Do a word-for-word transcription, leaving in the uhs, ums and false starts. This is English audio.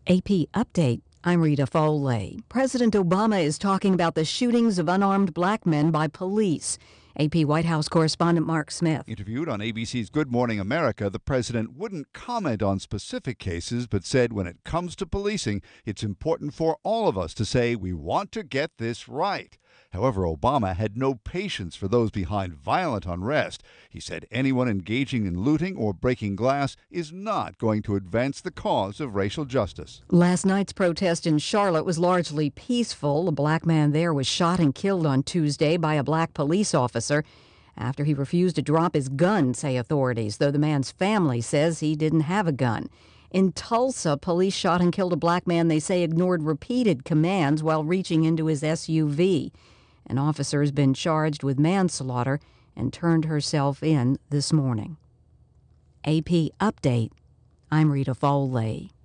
A P Update. I'm Rita Foley. President Obama is talking about the shootings of unarmed black men by police. A P White House correspondent Mark Smith. Interviewed on A B C's Good Morning America, the president wouldn't comment on specific cases, but said when it comes to policing, it's important for all of us to say we want to get this right. However, Obama had no patience for those behind violent unrest. He said anyone engaging in looting or breaking glass is not going to advance the cause of racial justice. Last night's protest in Charlotte was largely peaceful. A black man there was shot and killed on Tuesday by a black police officer after he refused to drop his gun, say authorities, though the man's family says he didn't have a gun. In Tulsa, police shot and killed a black man they say ignored repeated commands while reaching into his S U V. An officer has been charged with manslaughter and turned herself in this morning. A P Update. I'm Rita Foley.